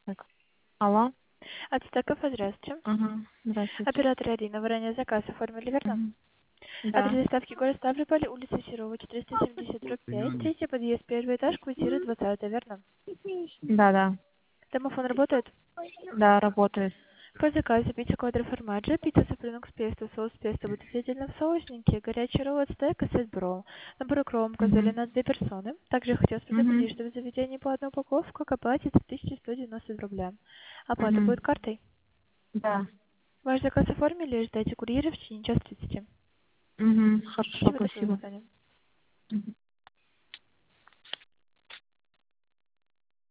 Так. Алло. От Стеков, здравствуйте. Ага. Здравствуйте. Оператор Алина, вы ранее заказ оформили, верно? Мгм. Адрес Да. доставки город Ставрополь, улица Серова, 470/5, третий подъезд, первый этаж, квартира 20, верно? Да, да. Домофон работает? Да, работает. По заказу пицца квадро формаджо, пицца сапринок с песто, соус песто будет отдельно в соуснике, горячий ролл от стейка, сет бро. Набор укроп указали Угу. на 2 персоны. Также я хотела Угу. предупредить, что в заведении по одной упаковку к оплате 3190 рубля. Оплата Угу. будет картой. Да. Ваш заказ оформили, ждайте курьера в течение час 30. Угу. Хорошо, Спасибо, до свидания. спасибо. Мгм.